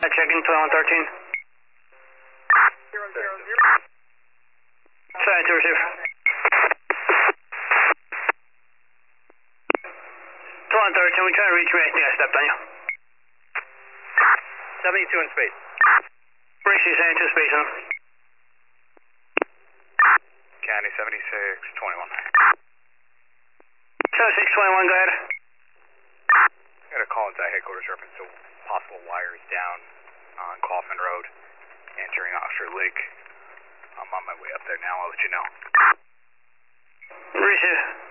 Checking 2113. 72 receive. 2113, we trying to reach me. I think I stepped on you. 72 in space. Bracey 72 space on. County 7621. 7621, go ahead. I got a call inside headquarters reference to possible wires down on Coffin Road, entering Oxford Lake. I'm on my way up there now, I'll let you know. Receive.